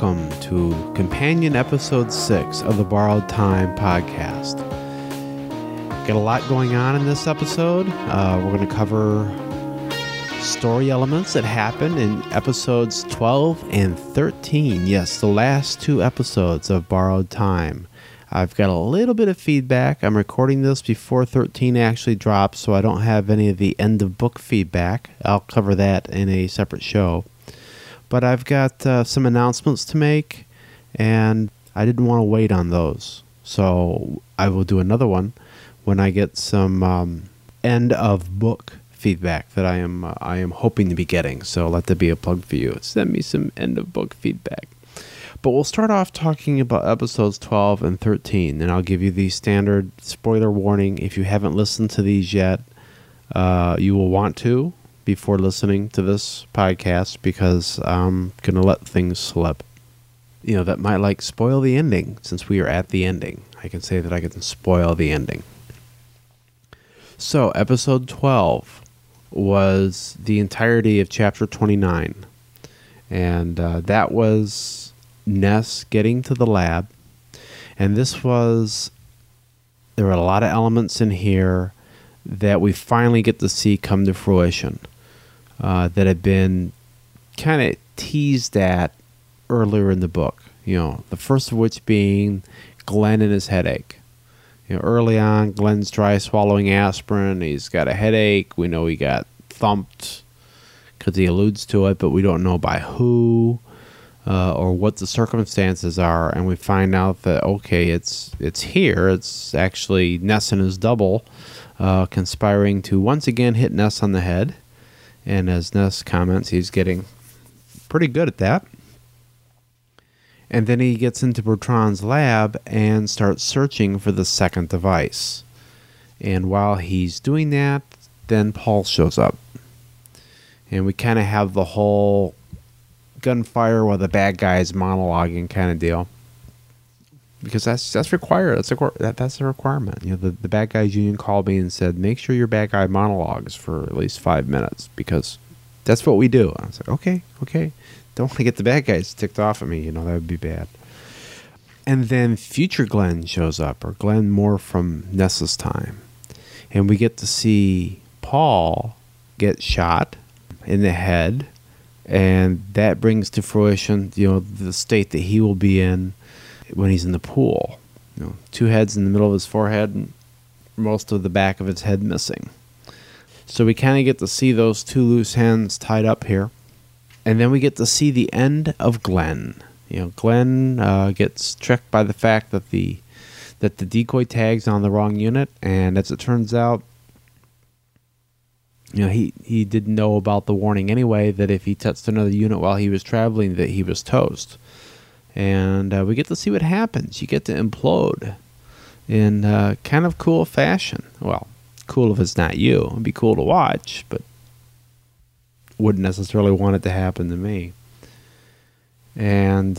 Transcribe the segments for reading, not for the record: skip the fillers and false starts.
welcome to Companion Episode 6 of the Borrowed Time podcast. Got a lot going on in this episode. We're going to cover story elements that happened in episodes 12 and 13. Yes, the last two episodes of Borrowed Time. I've got a little bit of feedback. I'm recording this before 13 actually drops, so I don't have any of the end of book feedback. I'll cover that in a separate show. But I've got some announcements to make, and I didn't want to wait on those. So I will do another one when I get some end of book feedback that I am hoping to be getting. So let that be a plug for you. Send me some end of book feedback. But we'll start off talking about episodes 12 and 13, and I'll give you the standard spoiler warning. If you haven't listened to these yet, you will want to before listening to this podcast, because I'm going to let things slip. You know, that might spoil the ending, since we are at the ending. I can say that I can spoil the ending. So, episode 12 was the entirety of chapter 29. And that was Ness getting to the lab. And there were a lot of elements in here that we finally get to see come to fruition, that had been kind of teased at earlier in the book. You know, the first of which being Glenn and his headache. You know, early on, Glenn's dry swallowing aspirin. He's got a headache. We know he got thumped because he alludes to it, but we don't know by who or what the circumstances are. And we find out that, okay, it's here. It's actually Ness and his double conspiring to once again hit Ness on the head. And as Ness comments, he's getting pretty good at that. And then he gets into Bertrand's lab and starts searching for the second device. And while he's doing that, then Paul shows up. And we kind of have the whole gunfire while the bad guy's monologuing kind of deal. Because that's required. That's a requirement. You know, the bad guys union called me and said, make sure your bad guy monologues for at least 5 minutes, because that's what we do. And I was like, okay. Don't want to get the bad guys ticked off at me. You know, that would be bad. And then future Glenn shows up, or Glenn more from Ness's time. And we get to see Paul get shot in the head. And that brings to fruition, you know, the state that he will be in when he's in the pool. You know, 2 heads in the middle of his forehead and most of the back of his head missing. So we kind of get to see those 2 loose ends tied up here. And then we get to see the end of Glenn. You know, Glenn gets tricked by the fact that the decoy tag's on the wrong unit, and as it turns out, you know, he didn't know about the warning anyway, that if he touched another unit while he was traveling, that he was toast. And we get to see what happens. You get to implode in kind of cool fashion. Well, cool if it's not you. It'd be cool to watch, but wouldn't necessarily want it to happen to me. And,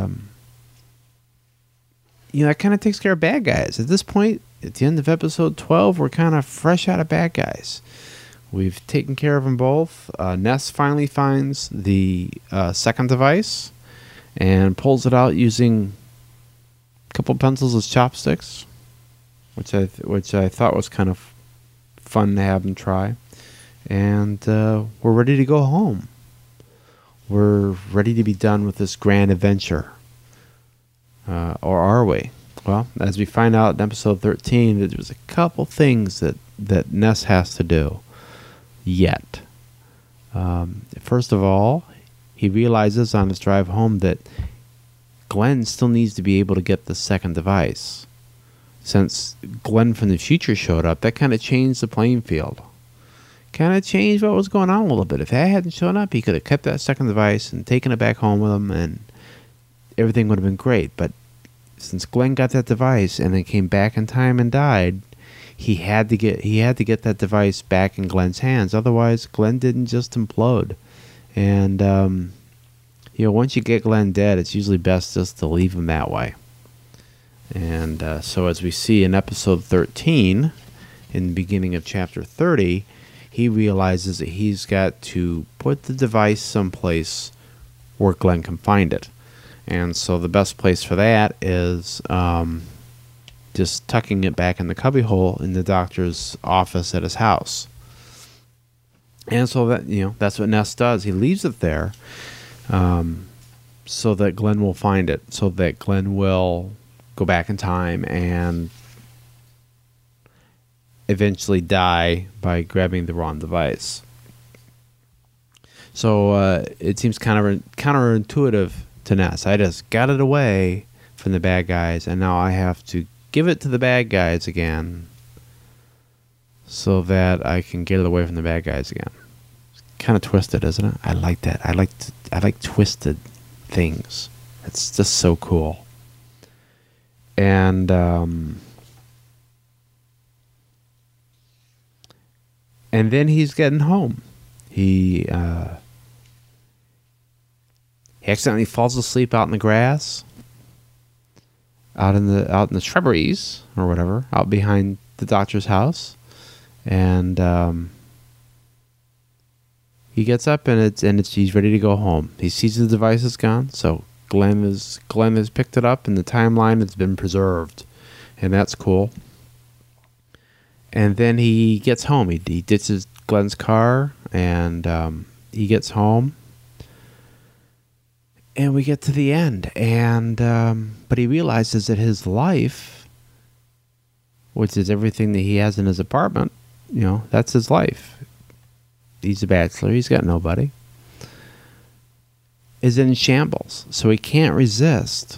you know, that kind of takes care of bad guys. At this point, at the end of episode 12, we're kind of fresh out of bad guys. We've taken care of them both. Ness finally finds the second device and pulls it out using a couple pencils as chopsticks, which I thought was kind of fun to have him try. And we're ready to go home. We're ready to be done with this grand adventure. Or are we? Well, as we find out in episode 13, that there's a couple things that Ness has to do yet. First of all, he realizes on his drive home that Glenn still needs to be able to get the second device. Since Glenn from the future showed up, that kind of changed the playing field. Kind of changed what was going on a little bit. If that hadn't shown up, he could have kept that second device and taken it back home with him, and everything would have been great. But since Glenn got that device and then came back in time and died, he had to get that device back in Glenn's hands. Otherwise, Glenn didn't just implode. And you know, once you get Glenn dead, it's usually best just to leave him that way. And so as we see in episode 13, in the beginning of chapter 30, he realizes that he's got to put the device someplace where Glenn can find it. And so the best place for that is just tucking it back in the cubbyhole in the doctor's office at his house. And so that's what Ness does. He leaves it there so that Glenn will find it, so that Glenn will go back in time and eventually die by grabbing the wrong device. So it seems counterintuitive to Ness. I just got it away from the bad guys, and now I have to give it to the bad guys again so that I can get it away from the bad guys again. It's kind of twisted, isn't it? I like that. I like twisted things. It's just so cool. And then he's getting home. He accidentally falls asleep out in the grass, out in the shrubberies or whatever, out behind the doctor's house, and he gets up and he's ready to go home. He sees the device is gone, so Glenn has picked it up and the timeline has been preserved, and that's cool. And then he gets home. He ditches Glenn's car and he gets home. And we get to the end, and but he realizes that his life, which is everything that he has in his apartment, that's his life. He's a bachelor. He's got nobody. Is in shambles. So he can't resist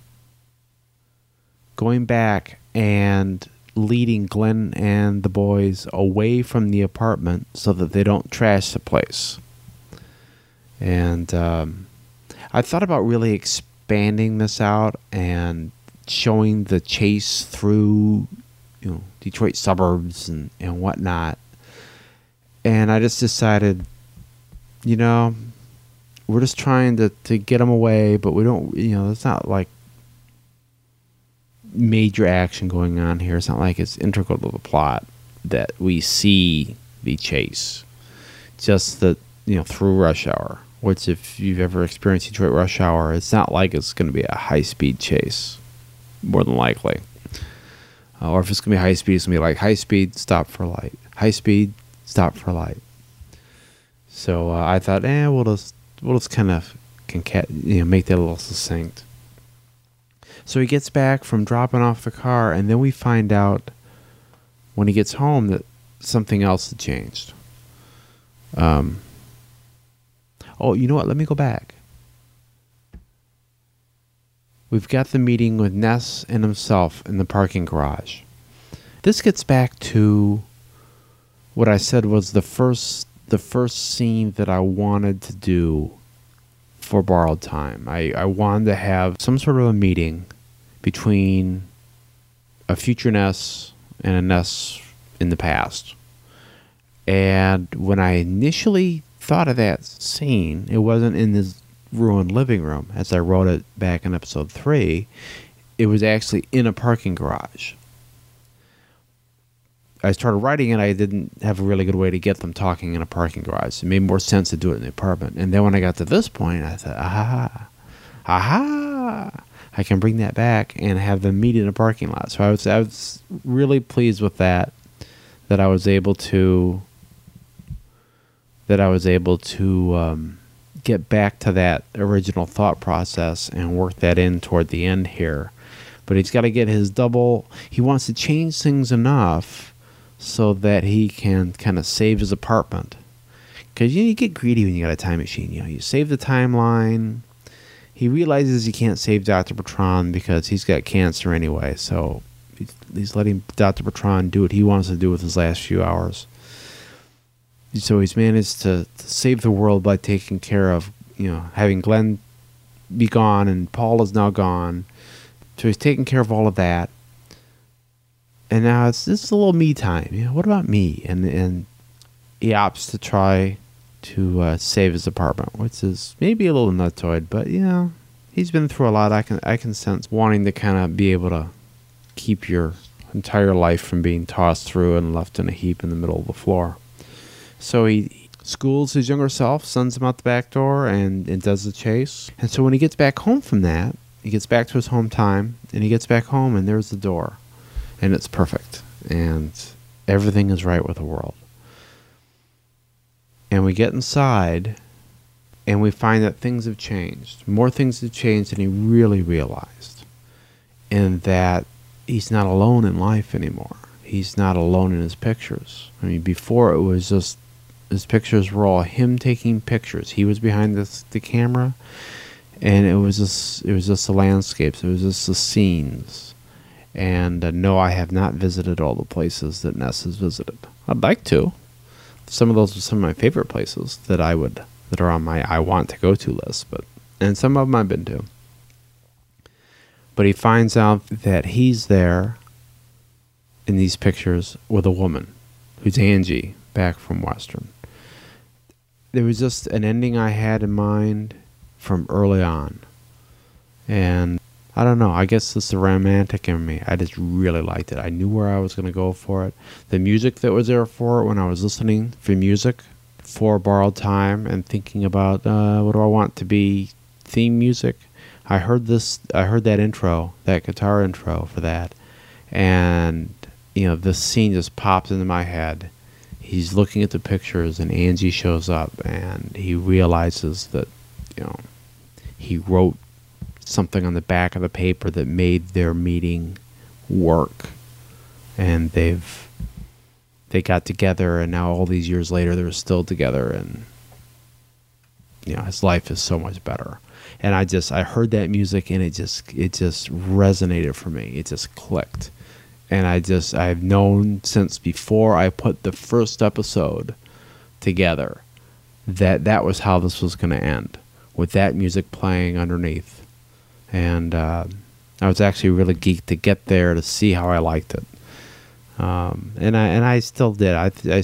going back and leading Glenn and the boys away from the apartment so that they don't trash the place. And I thought about really expanding this out and showing the chase through, Detroit suburbs and whatnot. And I just decided, we're just trying to get them away, but we don't, it's not like major action going on here. It's not like it's integral to the plot that we see the chase. Just that, through rush hour. Which, if you've ever experienced Detroit rush hour, it's not like it's going to be a high-speed chase, more than likely. Or if it's going to be high-speed, it's going to be like high-speed, stop for light. High-speed, stop for light. So I thought, we'll just kind of make that a little succinct. So he gets back from dropping off the car, and then we find out when he gets home that something else had changed. Oh, you know what? Let me go back. We've got the meeting with Ness and himself in the parking garage. This gets back to what I said was the first scene that I wanted to do for Borrowed Time. I wanted to have some sort of a meeting between a future Ness and a Ness in the past. And when I initially thought of that scene, it wasn't in this ruined living room as I wrote it back in episode 3. It was actually in a parking garage. I started writing it, I didn't have a really good way to get them talking in a parking garage. It made more sense to do it in the apartment. And then when I got to this point, I thought, I can bring that back and have them meet in a parking lot. So I was really pleased with that I was able to get back to that original thought process and work that in toward the end here. But he's got to get his he wants to change things enough so that he can kind of save his apartment. Because you get greedy when you got a time machine. You save the timeline. He realizes he can't save Dr. Bertrand because he's got cancer anyway. So he's letting Dr. Bertrand do what he wants to do with his last few hours. So he's managed to save the world by taking care of, having Glenn be gone and Paul is now gone. So he's taking care of all of that. And now it's a little me time. What about me? And he opts to try to save his apartment, which is maybe a little nutsoid, but he's been through a lot. I can sense wanting to kind of be able to keep your entire life from being tossed through and left in a heap in the middle of the floor. So he schools his younger self, sends him out the back door, and does the chase. And so when he gets back home from that, he gets back to his home time, and he gets back home, and there's the door. And it's perfect. And everything is right with the world. And we get inside, and we find that things have changed. More things have changed than he really realized. And that he's not alone in life anymore. He's not alone in his pictures. I mean, before it was just, his pictures were all him taking pictures. He was behind the camera, and it was just the landscapes. It was just the scenes. And no, I have not visited all the places that Ness has visited. I'd like to. Some of those are some of my favorite places that are on my I want to go to list, and some of them I've been to. But he finds out that he's there in these pictures with a woman who's Angie back from Western. There was just an ending I had in mind from early on. And I don't know, I guess it's the romantic in me. I just really liked it. I knew where I was going to go for it. The music that was there for it, when I was listening for music for Borrowed Time and thinking about what do I want to be theme music, I heard that intro, that guitar intro for that, and this scene just pops into my head. He's looking at the pictures, and Angie shows up, and he realizes that he wrote something on the back of the paper that made their meeting work, and they got together, and now all these years later they're still together, and his life is so much better. And I heard that music, and it just resonated for me. It just clicked. And I've known since before I put the first episode together that was how this was going to end, with that music playing underneath. And I was actually really geeked to get there to see how I liked it. And I still did.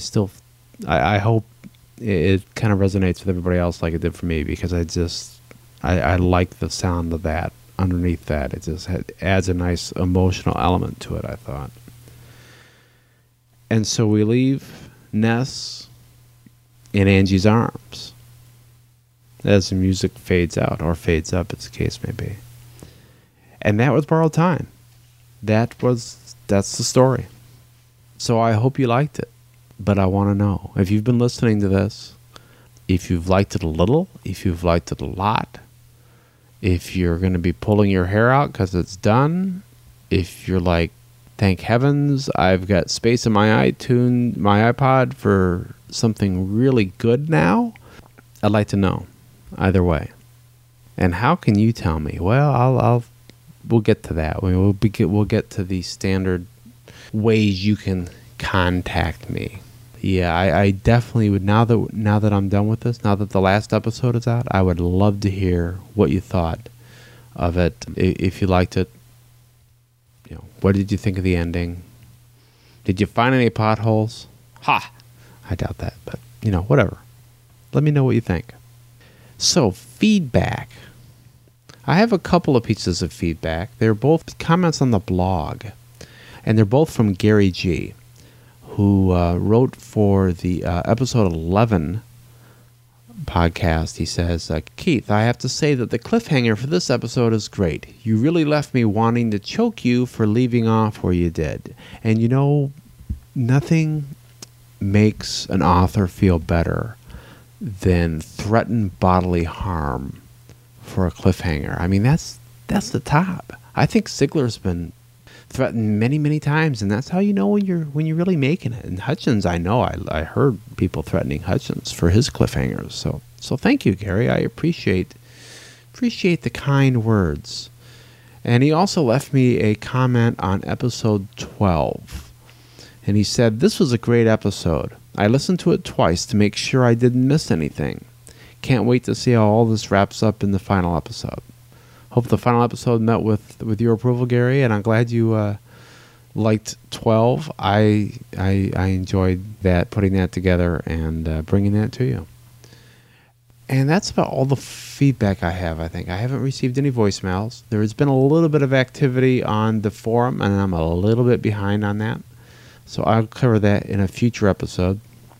I hope it kind of resonates with everybody else like it did for me, because I like the sound of that underneath that. It just adds a nice emotional element to it, I thought. And so we leave Ness in Angie's arms as the music fades out, or fades up, as the case may be. And that was Borrowed Time. That's the story. So I hope you liked it. But I want to know, if you've been listening to this, if you've liked it a little, if you've liked it a lot, if you're going to be pulling your hair out because it's done, if you're like, thank heavens, I've got space in my iPod for something really good now, I'd like to know. Either way. And how can you tell me? Well, we'll get to that. We'll get to the standard ways you can contact me. Yeah, I definitely would, now that I'm done with this, now that the last episode is out, I would love to hear what you thought of it. If you liked it, what did you think of the ending? Did you find any potholes? Ha! I doubt that, but whatever. Let me know what you think. So, feedback. I have a couple of pieces of feedback. They're both comments on the blog, and they're both from Gary G., who wrote for the episode 11 podcast. He says, Keith, I have to say that the cliffhanger for this episode is great. You really left me wanting to choke you for leaving off where you did. And nothing makes an author feel better than threatened bodily harm for a cliffhanger. I mean, that's the top. I think Sigler's been threatened many, many times, and that's how you know when you're really making it. And Hutchins, I know I heard people threatening Hutchins for his cliffhangers. So thank you, Gary. I appreciate the kind words. And he also left me a comment on episode 12. And he said, this was a great episode. I listened to it twice to make sure I didn't miss anything. Can't wait to see how all this wraps up in the final episode. Hope the final episode met with your approval, Gary, and I'm glad you liked 12. I enjoyed that, putting that together and bringing that to you. And that's about all the feedback I have, I think. I haven't received any voicemails. There has been a little bit of activity on the forum, and I'm a little bit behind on that. So I'll cover that in a future episode.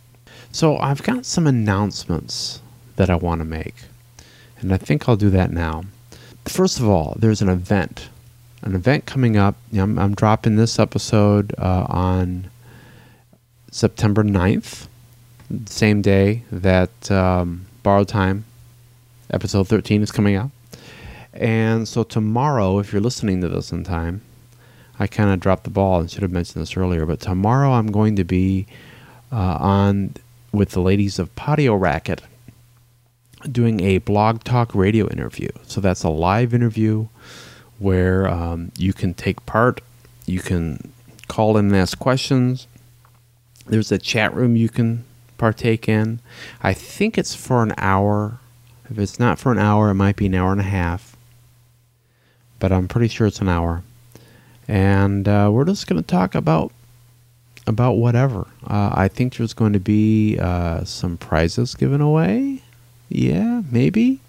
So I've got some announcements that I want to make, and I think I'll do that now. First of all, there's an event coming up. I'm dropping this episode on September 9th, same day that Borrowed Time episode 13 is coming out. And so tomorrow, if you're listening to this in time, I kind of dropped the ball and should have mentioned this earlier, but tomorrow I'm going to be on with the ladies of Patio Racket doing a Blog Talk radio interview. So that's a live interview where you can take part, you can call in and ask questions. There's a chat room you can partake in. I think it's for an hour. If it's not for an hour, it might be an hour and a half. But I'm pretty sure it's an hour. And we're just going to talk about whatever. I think there's going to be some prizes given away. Yeah, maybe.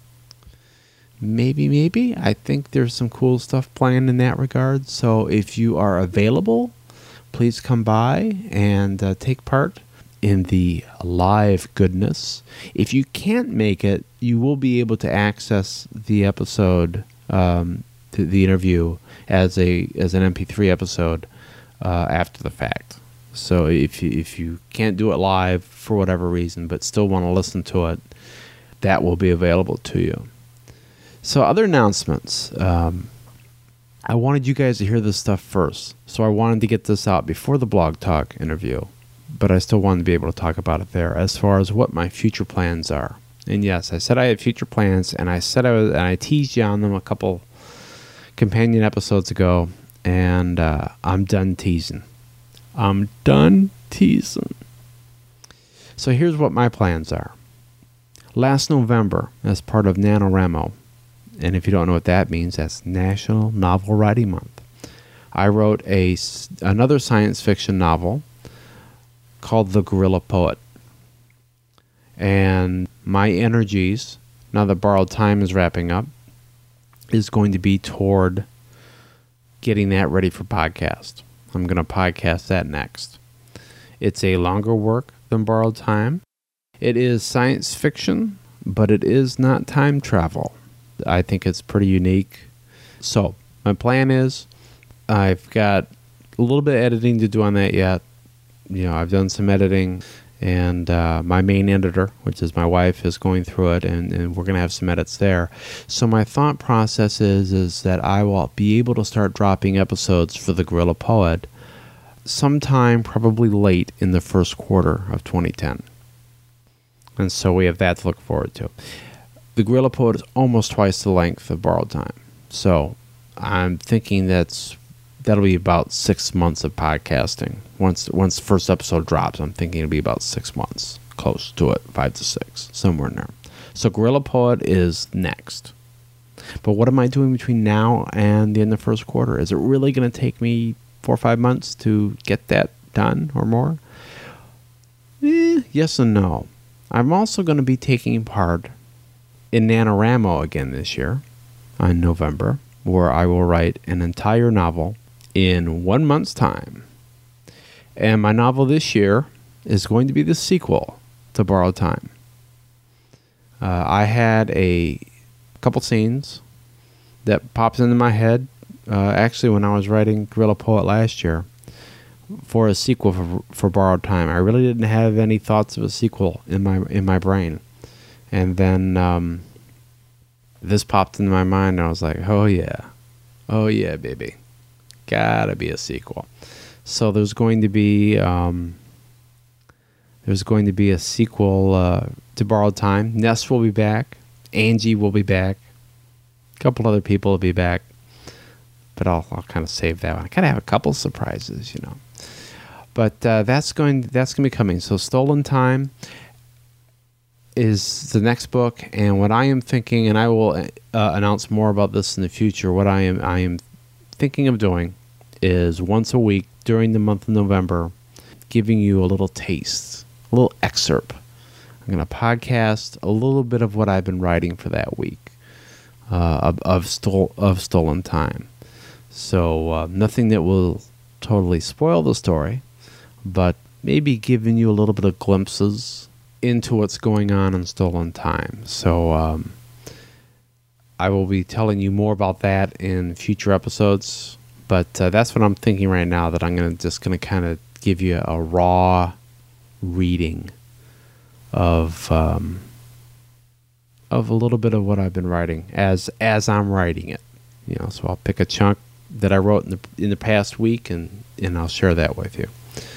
I think there's some cool stuff planned in that regard. So if you are available, please come by and take part in the live goodness. If you can't make it, you will be able to access the episode, the interview, as an MP3 episode after the fact. So if you can't do it live for whatever reason, but still want to listen to it, that will be available to you. So other announcements. I wanted you guys to hear this stuff first, so I wanted to get this out before the Blog Talk interview, but I still wanted to be able to talk about it there as far as what my future plans are. And yes, I said I had future plans, and I teased you on them a couple companion episodes ago, and I'm done teasing. So here's what my plans are. Last November, as part of NaNoWriMo, and if you don't know what that means, that's National Novel Writing Month, I wrote another science fiction novel called The Gorilla Poet. And my energies, now that Borrowed Time is wrapping up, is going to be toward getting that ready for podcast. I'm going to podcast that next. It's a longer work than Borrowed Time. It is science fiction, but it is not time travel. I think it's pretty unique. So my plan is, I've got a little bit of editing to do on that yet. I've done some editing, and my main editor, which is my wife, is going through it, and we're going to have some edits there. So my thought process is that I will be able to start dropping episodes for The Gorilla Poet sometime probably late in the first quarter of 2010. And so we have that to look forward to. The Gorilla Poet is almost twice the length of Borrowed Time. So I'm thinking that'll be about 6 months of podcasting. Once the first episode drops, I'm thinking it'll be about 6 months. Close to it, 5 to 6, somewhere in there. So Gorilla Poet is next. But what am I doing between now and the end of the first quarter? Is it really going to take me 4 or 5 months to get that done or more? Yes and no. I'm also going to be taking part in NaNoWriMo again this year, in November, where I will write an entire novel in 1 month's time. And my novel this year is going to be the sequel to Borrowed Time. I had a couple scenes that popped into my head, actually when I was writing Gorilla Poet last year, for a sequel for Borrowed Time. I really didn't have any thoughts of a sequel in my brain. And then this popped into my mind, and I was like, oh yeah, baby, gotta be a sequel. So there's going to be a sequel to Borrowed Time. Ness will be back. Angie will be back. A couple other people will be back. But I'll kind of save that one. I kind of have a couple surprises, But that's going to be coming. So Stolen Time is the next book, and what I am thinking, and I will announce more about this in the future. What I am thinking of doing is once a week during the month of November, giving you a little taste, a little excerpt. I'm going to podcast a little bit of what I've been writing for that week of Stolen Time. So nothing that will totally spoil the story, but maybe giving you a little bit of glimpses into what's going on in Stolen Time. So I will be telling you more about that in future episodes. But that's what I'm thinking right now, that I'm just going to kind of give you a raw reading of a little bit of what I've been writing as I'm writing it. So I'll pick a chunk that I wrote in the past week and I'll share that with you.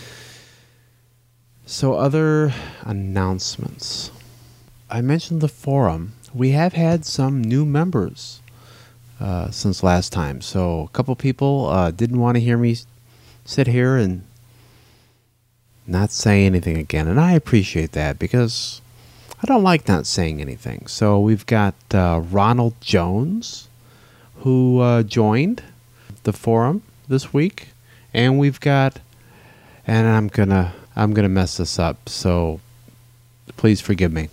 So other announcements. I mentioned the forum. We have had some new members since last time. So a couple people didn't want to hear me sit here and not say anything again. And I appreciate that, because I don't like not saying anything. So we've got Ronald Jones, who joined the forum this week. And we've got, and I'm gonna mess this up, so please forgive me.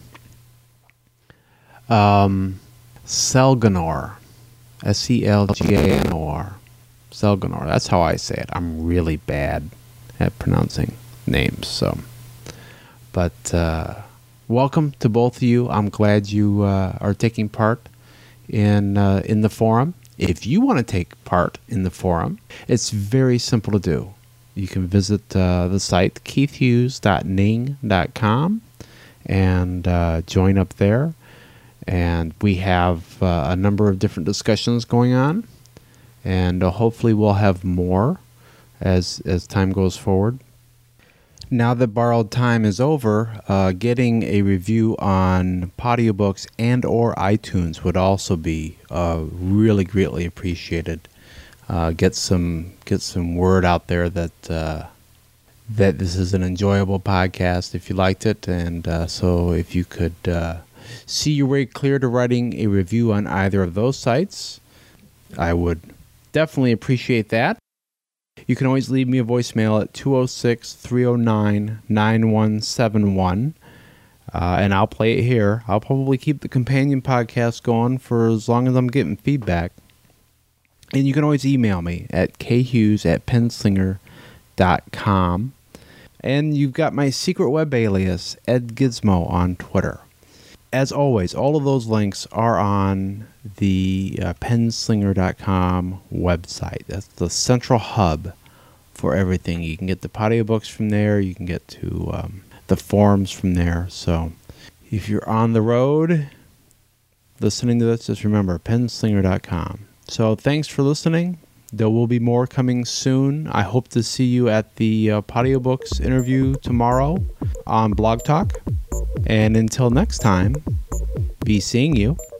Selganor, Selganor, Selganor. That's how I say it. I'm really bad at pronouncing names. So, but welcome to both of you. I'm glad you are taking part in the forum. If you want to take part in the forum, it's very simple to do. You can visit the site keithhughes.ning.com and join up there. And we have a number of different discussions going on, and hopefully we'll have more as time goes forward. Now that Borrowed Time is over, getting a review on Audiobooks and or iTunes would also be really greatly appreciated. Get some word out there that this is an enjoyable podcast if you liked it, and so if you could see your way clear to writing a review on either of those sites, I would definitely appreciate that. You can always leave me a voicemail at 206-309-9171, and I'll play it here. I'll probably keep the companion podcast going for as long as I'm getting feedback. And you can always email me at khughes@penslinger.com. And you've got my secret web alias, Ed Gizmo, on Twitter. As always, all of those links are on the penslinger.com website. That's the central hub for everything. You can get the audiobooks from there. You can get to the forums from there. So if you're on the road listening to this, just remember, penslinger.com. So thanks for listening. There will be more coming soon. I hope to see you at the audiobooks interview tomorrow on Blog Talk. And until next time, be seeing you.